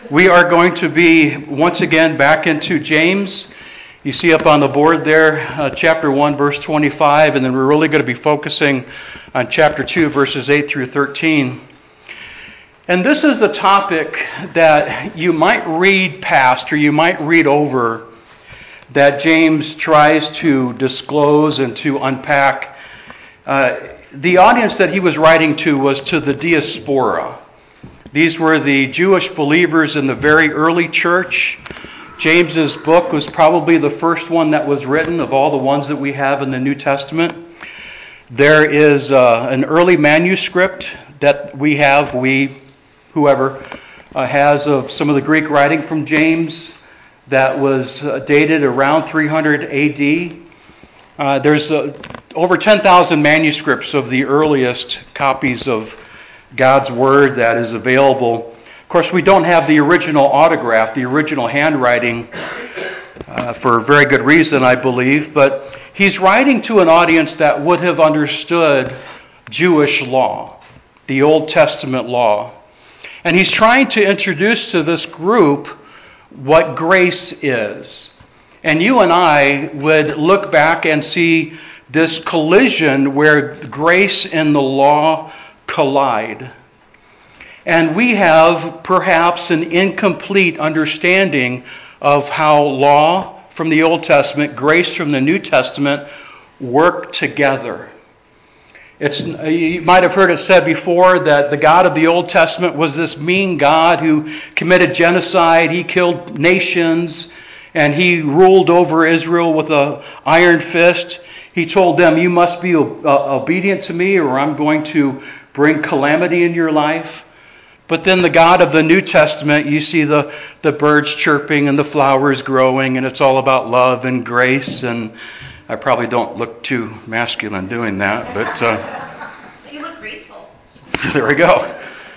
We are going to be once again back into James. You see up on the board there, chapter 1, verse 25, and then we're really going to be focusing on chapter 2, verses 8 through 13. And this is a topic that you might read past or you might read over, that James tries to disclose and to unpack. The audience that he was writing to was to the diaspora. These were the Jewish believers in the very early church. James's book was probably the first one that was written of all the ones that we have in the New Testament. There is an early manuscript that we have, whoever has of some of the Greek writing from James that was dated around 300 AD. There's over 10,000 manuscripts of the earliest copies of God's Word that is available. Of course, we don't have the original autograph, the original handwriting, for very good reason, I believe, but he's writing to an audience that would have understood Jewish law, the Old Testament law. And he's trying to introduce to this group what grace is. And you and I would look back and see this collision where grace and the law collide. And we have perhaps an incomplete understanding of how law from the Old Testament, grace from the New Testament work together. You might have heard it said before that the God of the Old Testament was this mean God who committed genocide. He killed nations and he ruled over Israel with an iron fist. He told them, you must be obedient to me or I'm going to bring calamity in your life. But then the God of the New Testament, you see the birds chirping and the flowers growing, and it's all about love and grace. And I probably don't look too masculine doing that, but you look graceful. There we go.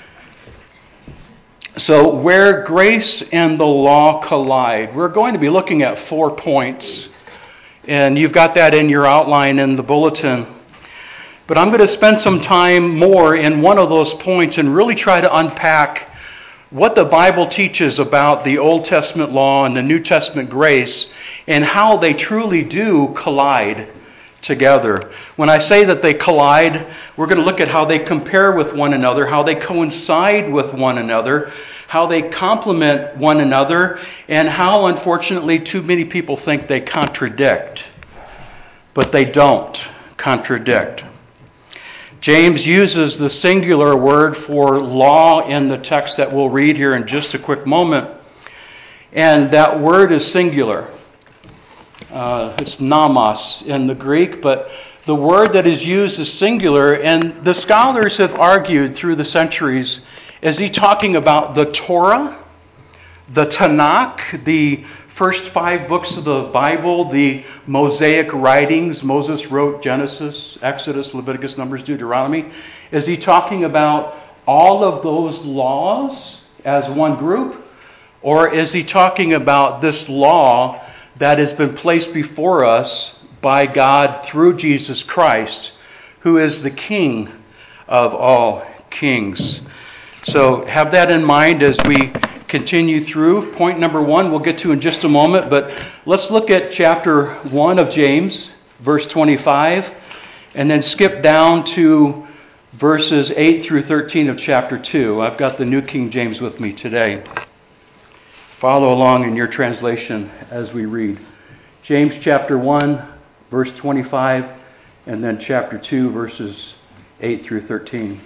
So where grace and the law collide, we're going to be looking at 4 points. And you've got that in your outline in the bulletin. But I'm going to spend some time more in one of those points and really try to unpack what the Bible teaches about the Old Testament law and the New Testament grace and how they truly do collide together. When I say that they collide, we're going to look at how they compare with one another, how they coincide with one another, how they complement one another, and how, unfortunately, too many people think they contradict. But they don't contradict. James uses the singular word for law in the text that we'll read here in just a quick moment. And that word is singular. It's nomos in the Greek, but the word that is used is singular. And the scholars have argued through the centuries, is he talking about the Torah, the Tanakh, the first 5 books of the Bible, the Mosaic writings? Moses wrote Genesis, Exodus, Leviticus, Numbers, Deuteronomy. Is he talking about all of those laws as one group? Or is he talking about this law that has been placed before us by God through Jesus Christ, who is the King of all kings? So have that in mind as we continue through. Point number 1 we'll get to in just a moment, but let's look at chapter 1 of James, verse 25, and then skip down to verses 8 through 13 of chapter 2. I've got the New King James with me today. Follow along in your translation as we read. James chapter 1, verse 25, and then chapter 2, verses 8 through 13.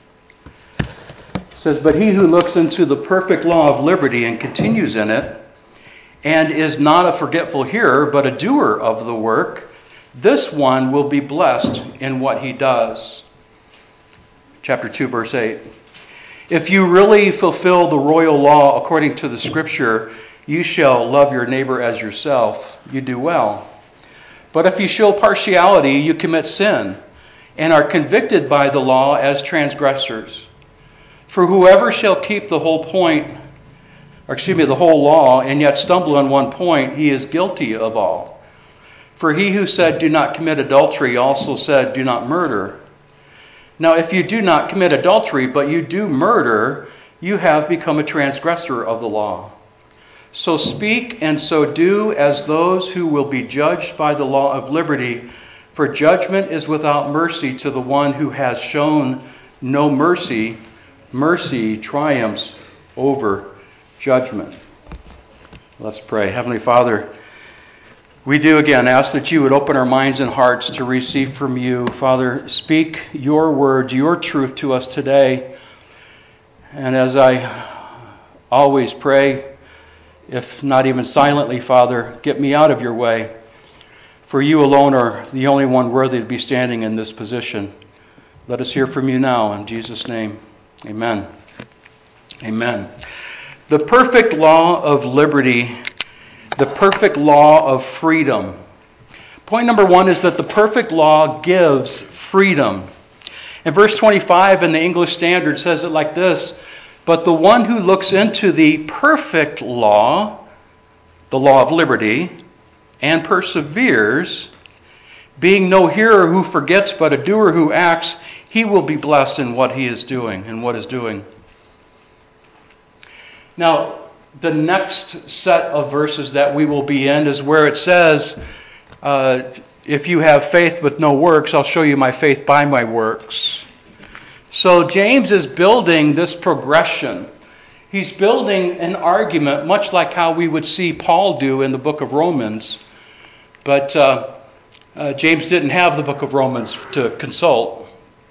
It says, but he who looks into the perfect law of liberty and continues in it, and is not a forgetful hearer, but a doer of the work, this one will be blessed in what he does. Chapter 2, verse 8. If you really fulfill the royal law according to the Scripture, you shall love your neighbor as yourself. You do well. But if you show partiality, you commit sin, and are convicted by the law as transgressors. For whoever shall keep the whole law, and yet stumble on one point, he is guilty of all. For he who said, do not commit adultery, also said, do not murder. Now if you do not commit adultery, but you do murder, you have become a transgressor of the law. So speak and so do as those who will be judged by the law of liberty, for judgment is without mercy to the one who has shown no mercy. Mercy triumphs over judgment. Let's pray. Heavenly Father, we do again ask that you would open our minds and hearts to receive from you. Father, speak your words, your truth to us today. And as I always pray, if not even silently, Father, get me out of your way. For you alone are the only one worthy to be standing in this position. Let us hear from you now in Jesus' name. Amen. Amen. The perfect law of liberty, the perfect law of freedom. Point number one is that the perfect law gives freedom. In verse 25 in the English Standard says it like this: but the one who looks into the perfect law, the law of liberty, and perseveres, being no hearer who forgets, but a doer who acts, he will be blessed in what he is doing and what is doing. Now, the next set of verses that we will be in is where it says, if you have faith with no works, I'll show you my faith by my works. So James is building this progression. He's building an argument, much like how we would see Paul do in the book of Romans. But James didn't have the book of Romans to consult.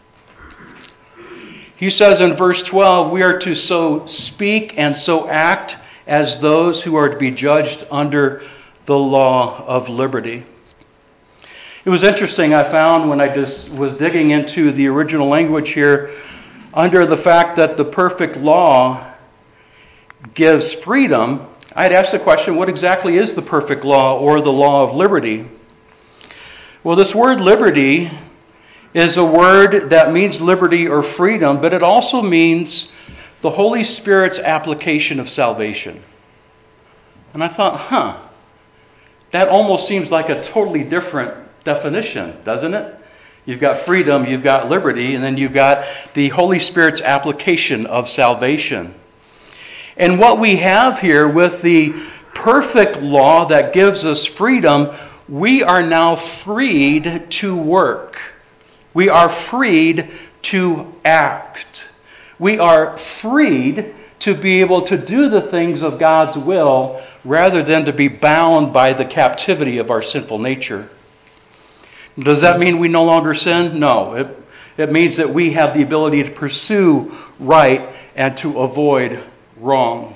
He says in verse 12, we are to so speak and so act as those who are to be judged under the law of liberty. It was interesting, I found when I just was digging into the original language here, under the fact that the perfect law gives freedom, I had asked the question, what exactly is the perfect law or the law of liberty? Well, this word liberty is a word that means liberty or freedom, but it also means the Holy Spirit's application of salvation. And I thought, that almost seems like a totally different definition, doesn't it? You've got freedom, you've got liberty, and then you've got the Holy Spirit's application of salvation. And what we have here with the perfect law that gives us freedom, we are now freed to work. We are freed to act. We are freed to be able to do the things of God's will rather than to be bound by the captivity of our sinful nature. Does that mean we no longer sin? No. It means that we have the ability to pursue right and to avoid wrong.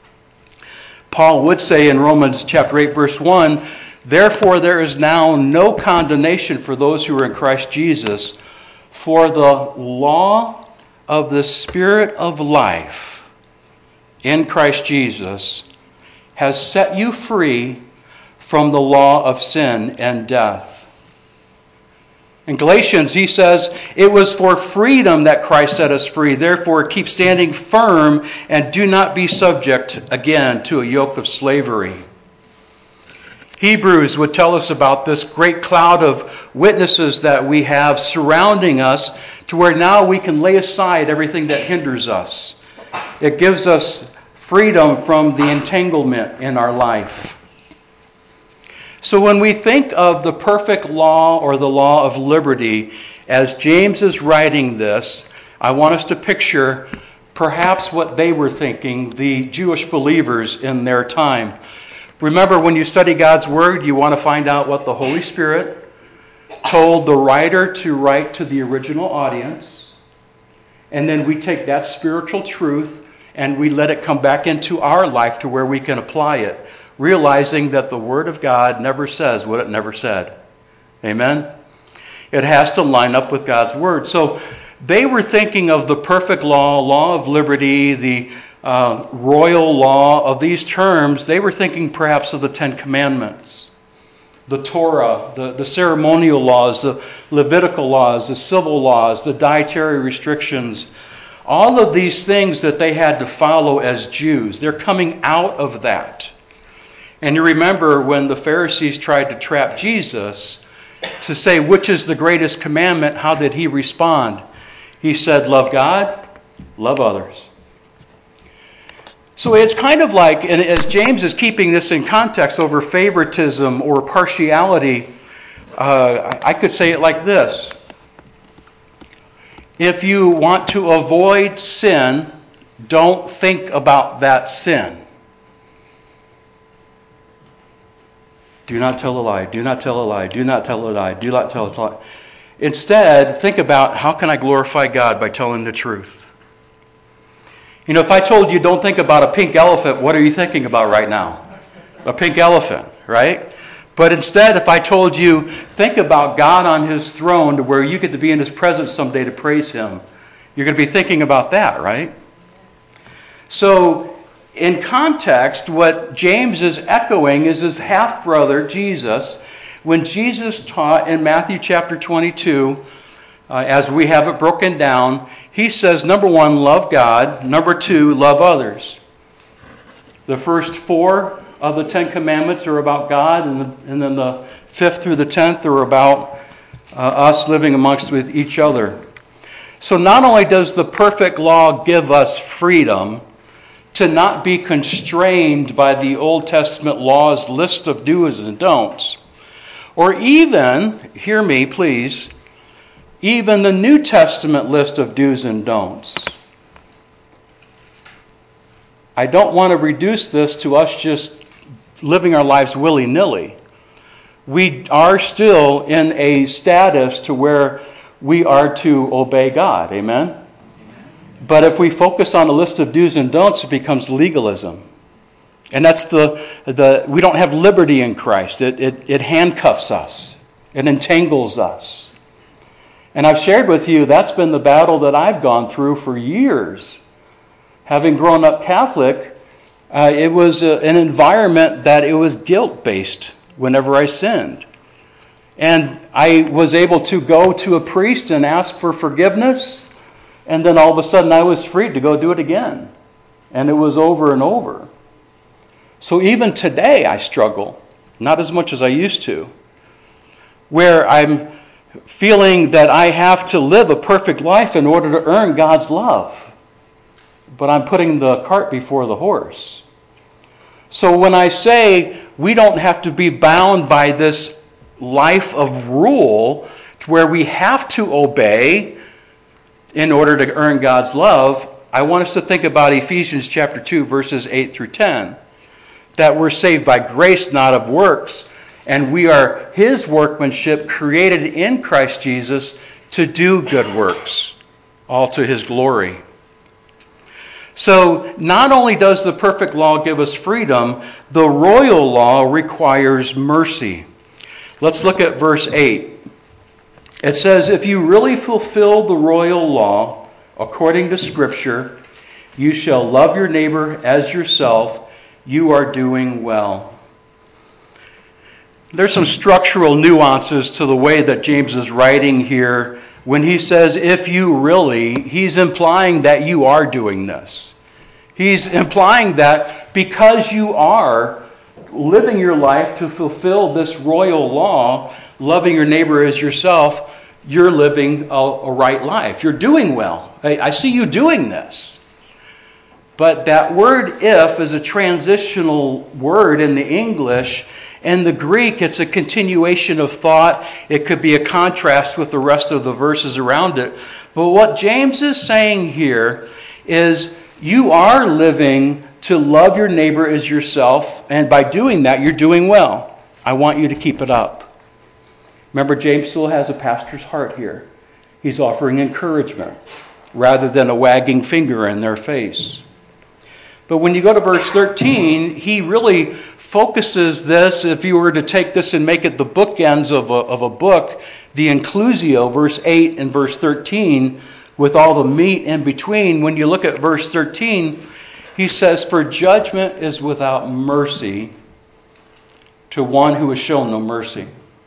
Paul would say in Romans chapter 8, verse 1, therefore there is now no condemnation for those who are in Christ Jesus, for the law of the Spirit of life in Christ Jesus has set you free from the law of sin and death. In Galatians, he says, it was for freedom that Christ set us free. Therefore, keep standing firm and do not be subject again to a yoke of slavery. Hebrews would tell us about this great cloud of witnesses that we have surrounding us to where now we can lay aside everything that hinders us. It gives us freedom from the entanglement in our life. So when we think of the perfect law or the law of liberty, as James is writing this, I want us to picture perhaps what they were thinking, the Jewish believers in their time. Remember, when you study God's Word, you want to find out what the Holy Spirit told the writer to write to the original audience. And then we take that spiritual truth and we let it come back into our life to where we can apply it, realizing that the Word of God never says what it never said. Amen? It has to line up with God's Word. So they were thinking of the perfect law, law of liberty, the royal law, of these terms. They were thinking perhaps of the Ten Commandments, the Torah, the ceremonial laws, the Levitical laws, the civil laws, the dietary restrictions, all of these things that they had to follow as Jews. They're coming out of that. And you remember when the Pharisees tried to trap Jesus to say, which is the greatest commandment, how did he respond? He said, love God, love others. So it's kind of like, and as James is keeping this in context over favoritism or partiality, I could say it like this. If you want to avoid sin, don't think about that sin. Do not tell a lie. Do not tell a lie. Do not tell a lie. Do not tell a lie. Instead, think about how can I glorify God by telling the truth. You know, if I told you don't think about a pink elephant, what are you thinking about right now? A pink elephant, right? But instead, if I told you think about God on His throne to where you get to be in His presence someday to praise Him, you're going to be thinking about that, right? So, in context, what James is echoing is his half-brother, Jesus. When Jesus taught in Matthew chapter 22, as we have it broken down, he says, number one, love God. Number two, love others. The first 4 of the 10 commandments are about God, and then the 5th through the 10th are about us living amongst with each other. So not only does the perfect law give us freedom to not be constrained by the Old Testament law's list of do's and don'ts, or even, hear me please, even the New Testament list of do's and don'ts. I don't want to reduce this to us just living our lives willy-nilly. We are still in a status to where we are to obey God. Amen? But if we focus on a list of do's and don'ts, it becomes legalism. And that's we don't have liberty in Christ. It handcuffs us. It entangles us. And I've shared with you that's been the battle that I've gone through for years. Having grown up Catholic, it was an environment that it was guilt-based whenever I sinned. And I was able to go to a priest and ask for forgiveness, and then all of a sudden I was free to go do it again. And it was over and over. So even today I struggle, not as much as I used to, where I'm feeling that I have to live a perfect life in order to earn God's love. But I'm putting the cart before the horse. So when I say we don't have to be bound by this life of rule to where we have to obey in order to earn God's love, I want us to think about Ephesians chapter 2, verses 8 through 10. That we're saved by grace, not of works, and we are His workmanship created in Christ Jesus to do good works, all to His glory. So not only does the perfect law give us freedom, the royal law requires mercy. Let's look at verse 8. It says, if you really fulfill the royal law, according to Scripture, you shall love your neighbor as yourself. You are doing well. There's some structural nuances to the way that James is writing here. When he says, if you really, he's implying that you are doing this. He's implying that because you are living your life to fulfill this royal law, loving your neighbor as yourself, you're living a right life. You're doing well. I see you doing this. But that word if is a transitional word in the English. In the Greek, it's a continuation of thought. It could be a contrast with the rest of the verses around it. But what James is saying here is you are living to love your neighbor as yourself, and by doing that, you're doing well. I want you to keep it up. Remember, James still has a pastor's heart here. He's offering encouragement rather than a wagging finger in their face. But when you go to verse 13, he really focuses this, if you were to take this and make it the bookends of a book, the inclusio, verse 8 and verse 13, with all the meat in between. When you look at verse 13, he says, for judgment is without mercy to one who has shown no mercy.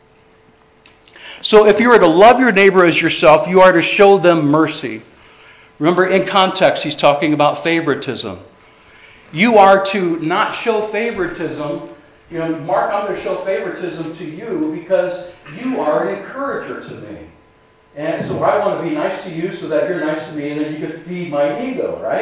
So if you were to love your neighbor as yourself, you are to show them mercy. Remember, in context, he's talking about favoritism. You are to not show favoritism. You know, Mark, I'm going to show favoritism to you because you are an encourager to me. And so I want to be nice to you so that you're nice to me and then you can feed my ego, right?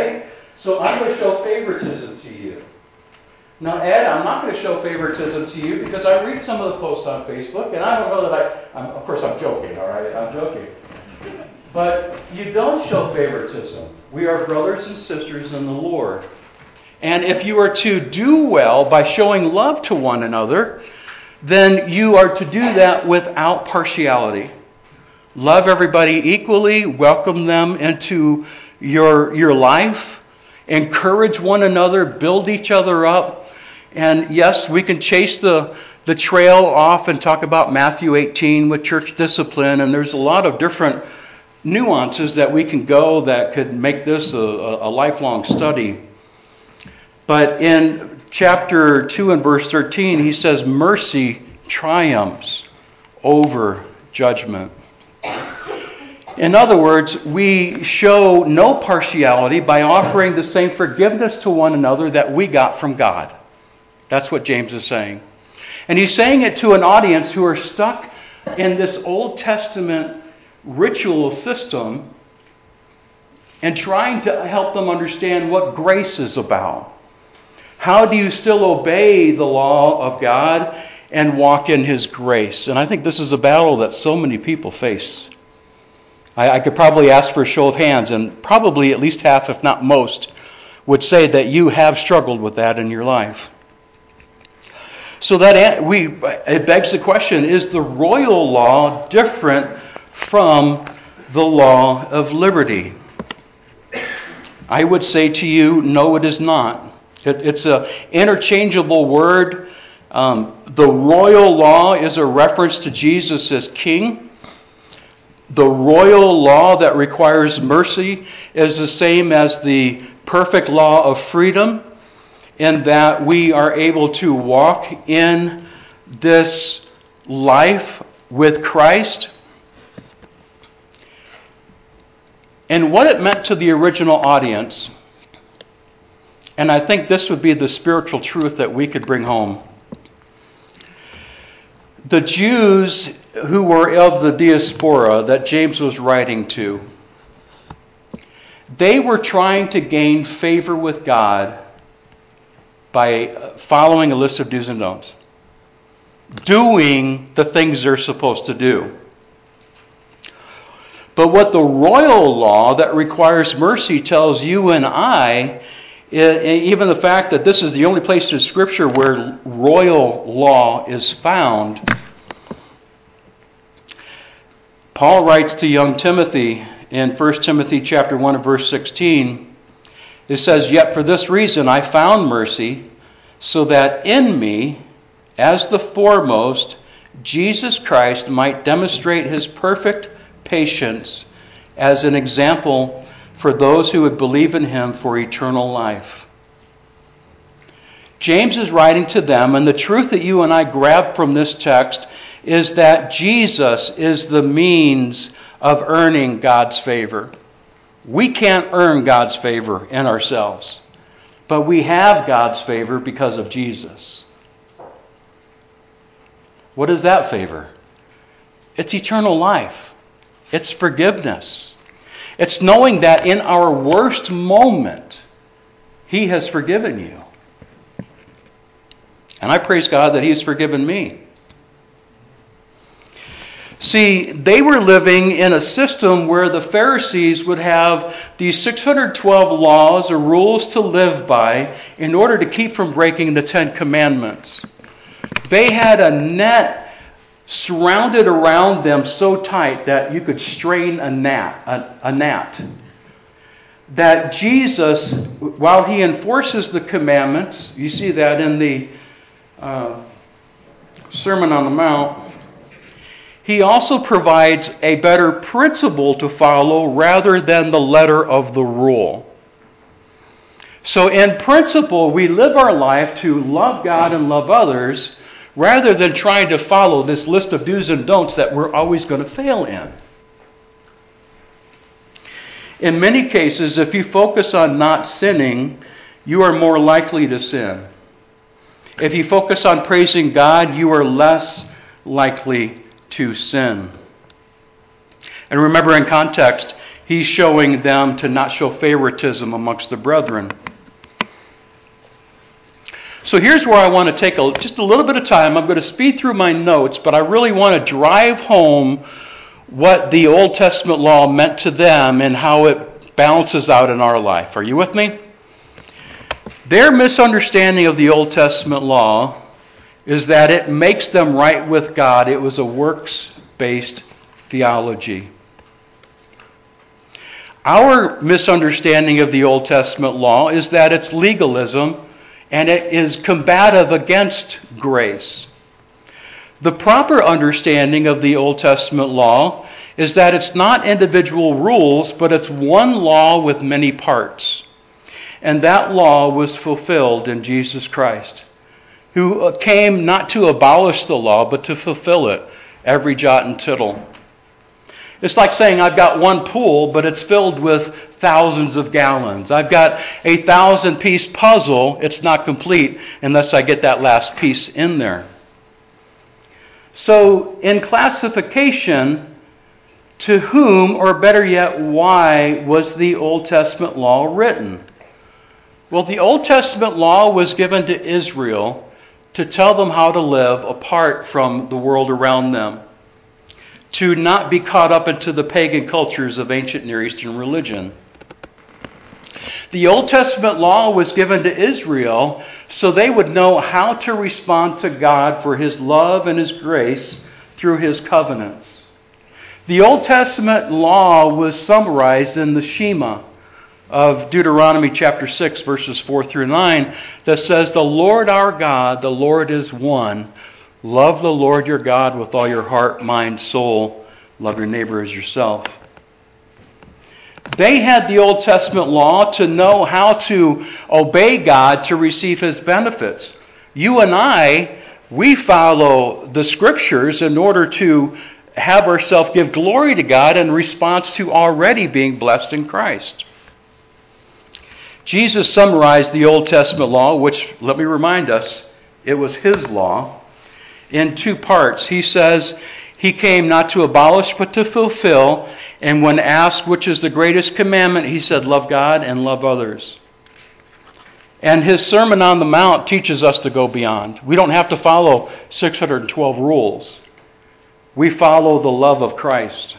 So I'm going to show favoritism to you. Now, Ed, I'm not going to show favoritism to you because I read some of the posts on Facebook, and I don't know that of course, I'm joking, all right? I'm joking. But you don't show favoritism. We are brothers and sisters in the Lord. And if you are to do well by showing love to one another, then you are to do that without partiality. Love everybody equally, welcome them into your life, encourage one another, build each other up. And yes, we can chase the trail off and talk about Matthew 18 with church discipline, and there's a lot of different nuances that we can go that could make this a lifelong study. But in chapter 2 and verse 13, he says, mercy triumphs over judgment. In other words, we show no partiality by offering the same forgiveness to one another that we got from God. That's what James is saying. And he's saying it to an audience who are stuck in this Old Testament ritual system and trying to help them understand what grace is about. How do you still obey the law of God and walk in His grace? And I think this is a battle that so many people face. I could probably ask for a show of hands, and probably at least half, if not most, would say that you have struggled with that in your life. So it begs the question, is the royal law different from the law of liberty? I would say to you, no, it is not. It's an interchangeable word. The royal law is a reference to Jesus as king. The royal law that requires mercy is the same as the perfect law of freedom, in that we are able to walk in this life with Christ. And what it meant to the original audience, and I think this would be the spiritual truth that we could bring home. The Jews who were of the diaspora that James was writing to, they were trying to gain favor with God by following a list of do's and don'ts, doing the things they're supposed to do. But what the royal law that requires mercy tells you and I, even the fact that this is the only place in Scripture where royal law is found. Paul writes to young Timothy in 1 Timothy chapter 1 and verse 16. It says, "Yet for this reason I found mercy, so that in me, as the foremost, Jesus Christ might demonstrate His perfect patience as an example for those who would believe in Him for eternal life." James is writing to them, and the truth that you and I grab from this text is that Jesus is the means of earning God's favor. We can't earn God's favor in ourselves, but we have God's favor because of Jesus. What is that favor? It's eternal life. It's forgiveness. It's knowing that in our worst moment, He has forgiven you. And I praise God that He has forgiven me. See, they were living in a system where the Pharisees would have these 612 laws or rules to live by in order to keep from breaking the 10 Commandments. They had a net surrounded around them so tight that you could strain a gnat. That Jesus, while He enforces the commandments, you see that in the Sermon on the Mount, He also provides a better principle to follow rather than the letter of the rule. So in principle, we live our life to love God and love others rather than trying to follow this list of do's and don'ts that we're always going to fail in. In many cases, if you focus on not sinning, you are more likely to sin. If you focus on praising God, you are less likely to sin. And remember, in context, he's showing them to not show favoritism amongst the brethren. So here's where I want to take just a little bit of time. I'm going to speed through my notes, but I really want to drive home what the Old Testament law meant to them and how it balances out in our life. Are you with me? Their misunderstanding of the Old Testament law is that it makes them right with God. It was a works-based theology. Our misunderstanding of the Old Testament law is that it's legalism and it is combative against grace. The proper understanding of the Old Testament law is that it's not individual rules, but it's one law with many parts. And that law was fulfilled in Jesus Christ, who came not to abolish the law, but to fulfill it, every jot and tittle. It's like saying I've got one pool, but it's filled with thousands of gallons. I've got a 1,000-piece puzzle. It's not complete unless I get that last piece in there. So in classification, to whom, or better yet, why was the Old Testament law written? Well, the Old Testament law was given to Israel to tell them how to live apart from the world around them, to not be caught up into the pagan cultures of ancient Near Eastern religion. The Old Testament law was given to Israel so they would know how to respond to God for His love and His grace through His covenants. The Old Testament law was summarized in the Shema of Deuteronomy chapter 6, verses 4 through 9, that says, "The Lord our God, the Lord is one. Love the Lord your God with all your heart, mind, soul. Love your neighbor as yourself." They had the Old Testament law to know how to obey God to receive His benefits. You and I, we follow the Scriptures in order to have ourselves give glory to God in response to already being blessed in Christ. Jesus summarized the Old Testament law, which, let me remind us, it was His law, in two parts. He says He came not to abolish but to fulfill. And when asked which is the greatest commandment, He said, love God and love others. And His Sermon on the Mount teaches us to go beyond. We don't have to follow 612 rules. We follow the love of Christ.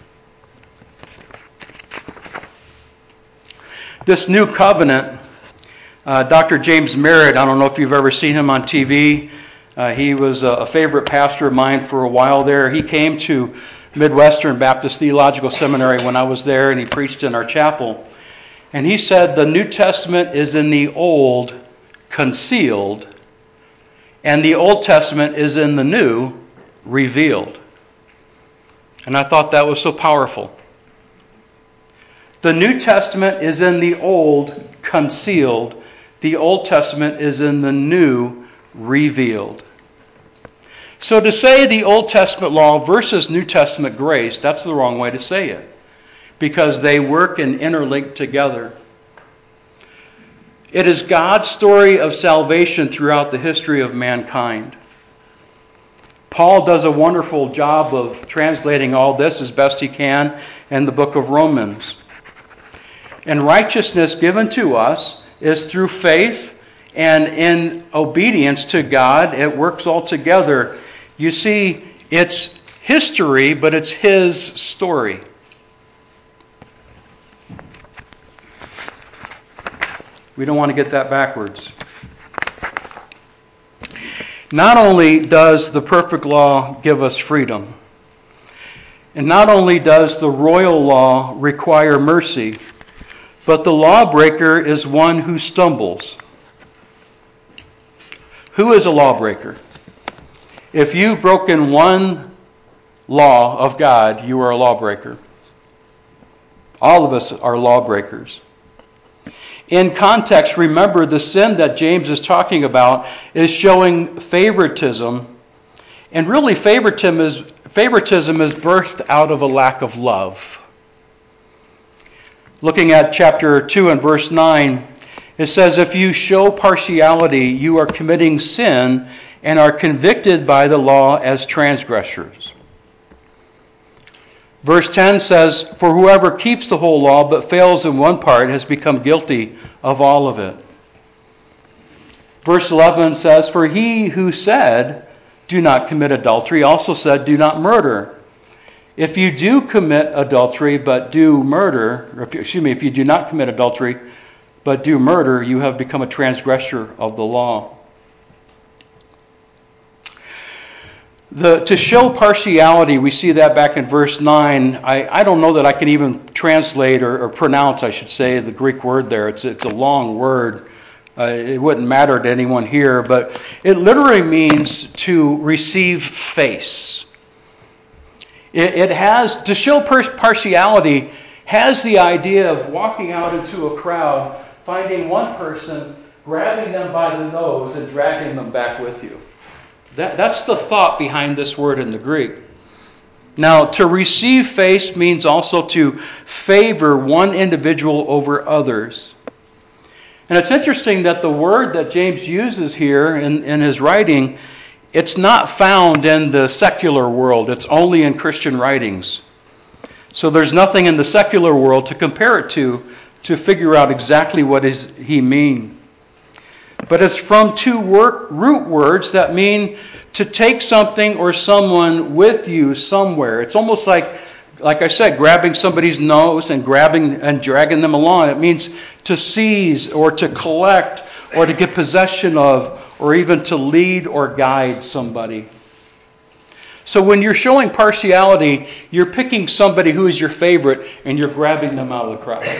This new covenant, Dr. James Merritt, I don't know if you've ever seen him on TV. He was a favorite pastor of mine for a while there. He came to Midwestern Baptist Theological Seminary when I was there, and he preached in our chapel. And he said the New Testament is in the Old concealed, and the Old Testament is in the New revealed. And I thought that was so powerful. The New Testament is in the Old concealed. The Old Testament is in the New revealed. So to say the Old Testament law versus New Testament grace, that's the wrong way to say it, because they work and interlink together. It is God's story of salvation throughout the history of mankind. Paul does a wonderful job of translating all this as best he can in the book of Romans. And righteousness given to us is through faith and in obedience to God. It works all together. You see, it's history, but it's His story. We don't want to get that backwards. Not only does the perfect law give us freedom, and not only does the royal law require mercy, but the lawbreaker is one who stumbles. Who is a lawbreaker? If you've broken one law of God, you are a lawbreaker. All of us are lawbreakers. In context, remember the sin that James is talking about is showing favoritism. And really favoritism is birthed out of a lack of love. Looking at chapter 2 and verse 9, it says, if you show partiality, you are committing sin and are convicted by the law as transgressors. Verse 10 says, "For whoever keeps the whole law but fails in one part has become guilty of all of it." Verse 11 says, "For he who said, 'Do not commit adultery,' also said, 'Do not murder.' If you do commit adultery but do murder, if you do not commit adultery but do murder, you have become a transgressor of the law." To show partiality, we see that back in verse 9. I don't know that I can even translate or pronounce, I should say, the Greek word there. It's a long word. It wouldn't matter to anyone here, but it literally means to receive face. It has, to show partiality, has the idea of walking out into a crowd, finding one person, grabbing them by the nose, and dragging them back with you. That's the thought behind this word in the Greek. Now, to receive face means also to favor one individual over others. And it's interesting that the word that James uses here in his writing, it's not found in the secular world. It's only in Christian writings. So there's nothing in the secular world to compare it to figure out exactly what he means. But it's from two root words that mean to take something or someone with you somewhere. It's almost like I said, grabbing somebody's nose and grabbing and dragging them along. It means to seize or to collect or to get possession of or even to lead or guide somebody. So when you're showing partiality, you're picking somebody who is your favorite and you're grabbing them out of the crowd.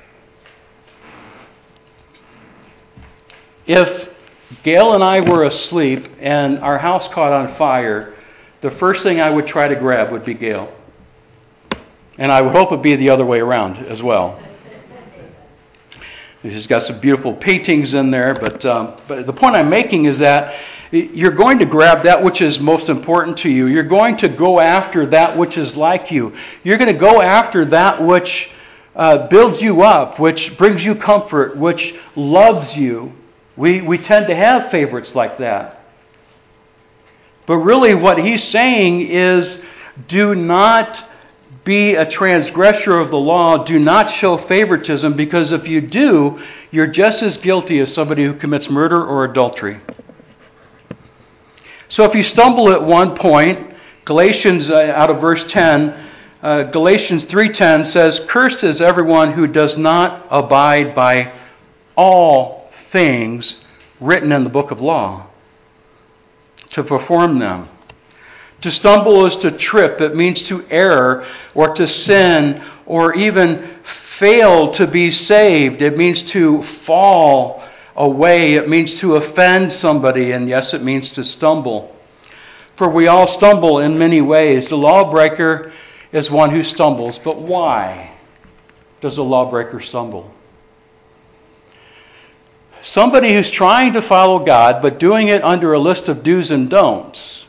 If Gail and I were asleep and our house caught on fire, the first thing I would try to grab would be Gail. And I would hope it would be the other way around as well. She's got some beautiful paintings in there, but the point I'm making is that you're going to grab that which is most important to you. You're going to go after that which is like you. You're going to go after that which builds you up, which brings you comfort, which loves you. We tend to have favorites like that. But really what he's saying is, do not be a transgressor of the law. Do not show favoritism, because if you do, you're just as guilty as somebody who commits murder or adultery. So if you stumble at one point, Galatians, out of verse 10, Galatians 3:10 says, "Cursed is everyone who does not abide by all things written in the book of law, to perform them." To stumble is to trip. It means to err or to sin or even fail to be saved. It means to fall away. It means to offend somebody. And yes, it means to stumble. For we all stumble in many ways. The lawbreaker is one who stumbles. But why does a lawbreaker stumble? Somebody who's trying to follow God but doing it under a list of do's and don'ts,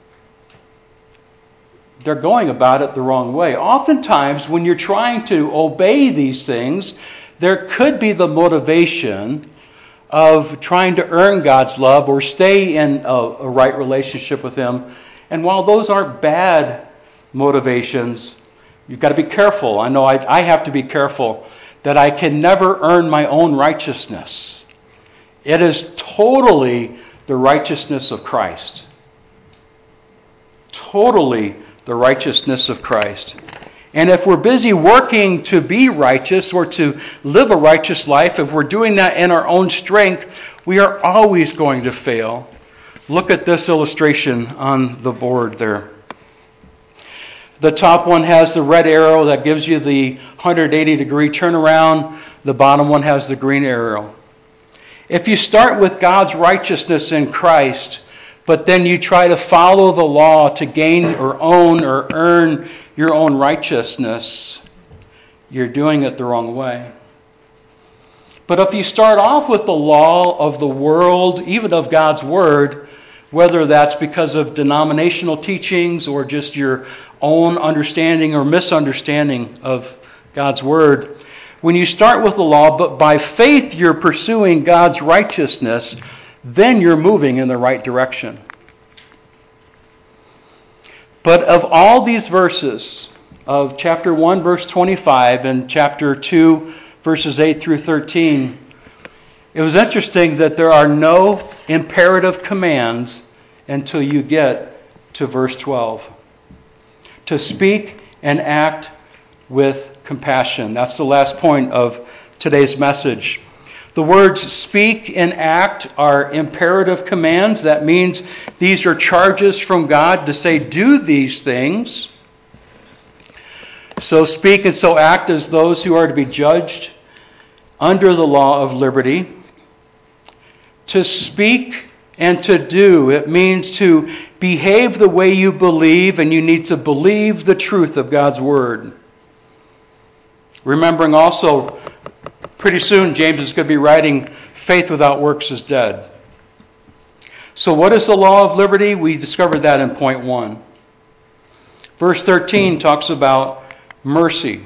they're going about it the wrong way. Oftentimes, when you're trying to obey these things, there could be the motivation of trying to earn God's love or stay in a right relationship with Him. And while those aren't bad motivations, you've got to be careful. I know I have to be careful that I can never earn my own righteousness. It is totally the righteousness of Christ. Totally the righteousness of Christ. And if we're busy working to be righteous or to live a righteous life, if we're doing that in our own strength, we are always going to fail. Look at this illustration on the board there. The top one has the red arrow that gives you the 180-degree turnaround. The bottom one has the green arrow. If you start with God's righteousness in Christ, but then you try to follow the law to gain or own or earn your own righteousness, you're doing it the wrong way. But if you start off with the law of the world, even of God's Word, whether that's because of denominational teachings or just your own understanding or misunderstanding of God's Word, when you start with the law, but by faith you're pursuing God's righteousness, then you're moving in the right direction. But of all these verses, of chapter 1, verse 25, and chapter 2, verses 8 through 13, it was interesting that there are no imperative commands until you get to verse 12. To speak and act with compassion. That's the last point of today's message. The words speak and act are imperative commands. That means these are charges from God to say, do these things. So speak and so act as those who are to be judged under the law of liberty. To speak and to do, it means to behave the way you believe, and you need to believe the truth of God's Word. Remembering also, pretty soon James is going to be writing, faith without works is dead. So what is the law of liberty? We discovered that in point 1. Verse 13 talks about mercy.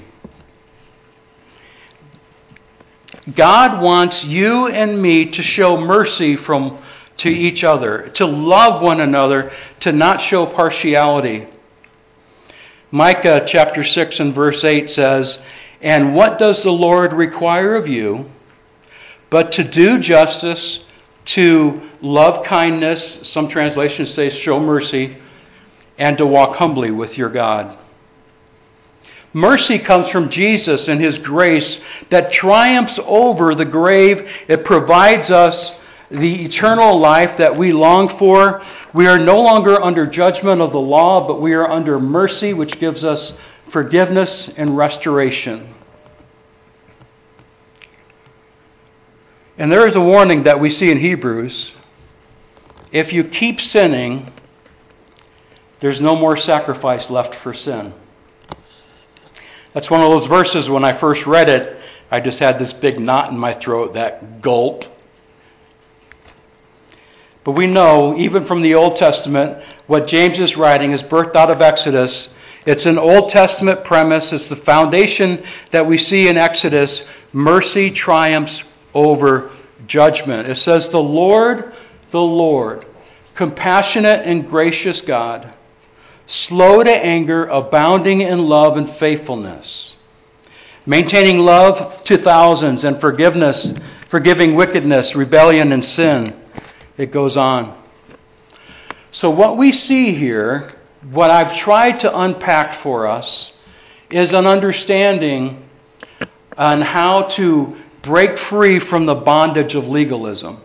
God wants you and me to show mercy to each other, to love one another, to not show partiality. Micah chapter 6 and verse 8 says, "And what does the Lord require of you, but to do justice, to love kindness," some translations say show mercy, "and to walk humbly with your God." Mercy comes from Jesus and His grace that triumphs over the grave. It provides us the eternal life that we long for. We are no longer under judgment of the law, but we are under mercy, which gives us forgiveness and restoration. And there is a warning that we see in Hebrews. If you keep sinning, there's no more sacrifice left for sin. That's one of those verses when I first read it, I just had this big knot in my throat, that gulp. But we know, even from the Old Testament, what James is writing is birthed out of Exodus. It's an Old Testament premise. It's the foundation that we see in Exodus. Mercy triumphs over judgment. It says, the Lord, compassionate and gracious God, slow to anger, abounding in love and faithfulness, maintaining love to thousands, and forgiving wickedness, rebellion, and sin. It goes on. So what we see here, what I've tried to unpack for us, is an understanding on how to break free from the bondage of legalism.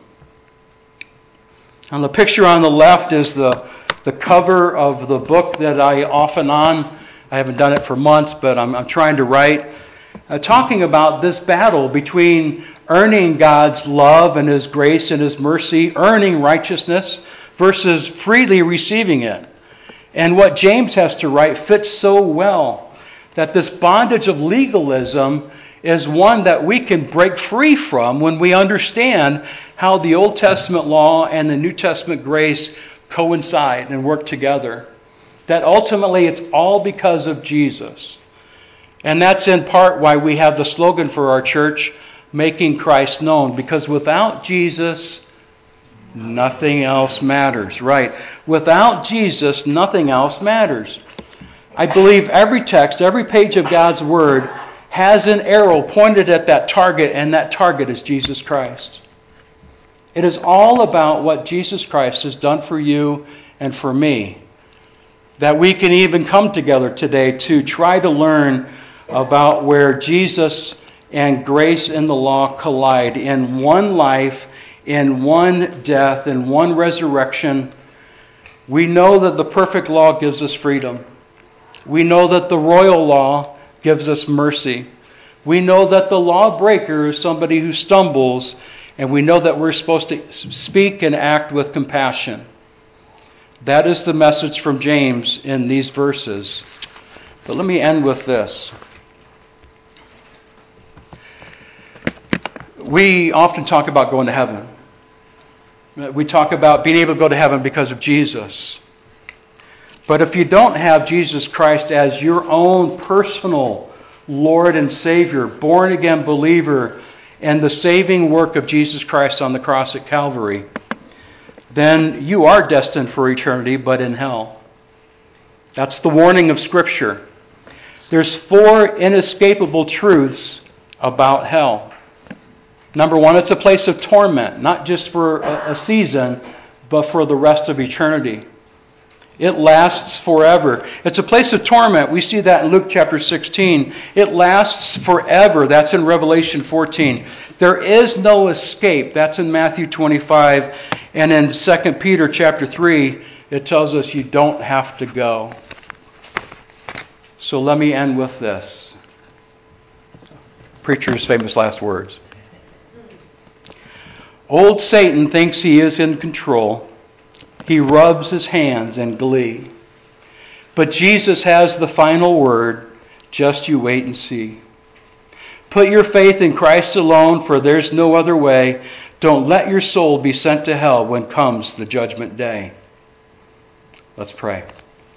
And the picture on the left is the cover of the book that I haven't done it for months, but I'm trying to write, talking about this battle between earning God's love and His grace and His mercy, earning righteousness, versus freely receiving it. And what James has to write fits so well, that this bondage of legalism is one that we can break free from when we understand how the Old Testament law and the New Testament grace coincide and work together. That ultimately it's all because of Jesus. And that's in part why we have the slogan for our church, making Christ known. Because without Jesus, nothing else matters. Right. Without Jesus, nothing else matters. I believe every text, every page of God's Word has an arrow pointed at that target, and that target is Jesus Christ. It is all about what Jesus Christ has done for you and for me. That we can even come together today to try to learn about where Jesus and grace and the law collide in one life, in one death, in one resurrection. We know that the perfect law gives us freedom. We know that the royal law gives us mercy. We know that the lawbreaker is somebody who stumbles, and we know that we're supposed to speak and act with compassion. That is the message from James in these verses. But let me end with this. We often talk about going to heaven. We talk about being able to go to heaven because of Jesus. But if you don't have Jesus Christ as your own personal Lord and Savior, born-again believer, and the saving work of Jesus Christ on the cross at Calvary, then you are destined for eternity, but in hell. That's the warning of Scripture. There's 4 inescapable truths about hell. Number 1, it's a place of torment, not just for a season, but for the rest of eternity. It lasts forever. It's a place of torment. We see that in Luke chapter 16. It lasts forever. That's in Revelation 14. There is no escape. That's in Matthew 25. And in 2 Peter chapter 3, it tells us you don't have to go. So let me end with this. Preacher's famous last words. Old Satan thinks he is in control. He rubs his hands in glee. But Jesus has the final word. Just you wait and see. Put your faith in Christ alone, for there's no other way. Don't let your soul be sent to hell when comes the judgment day. Let's pray.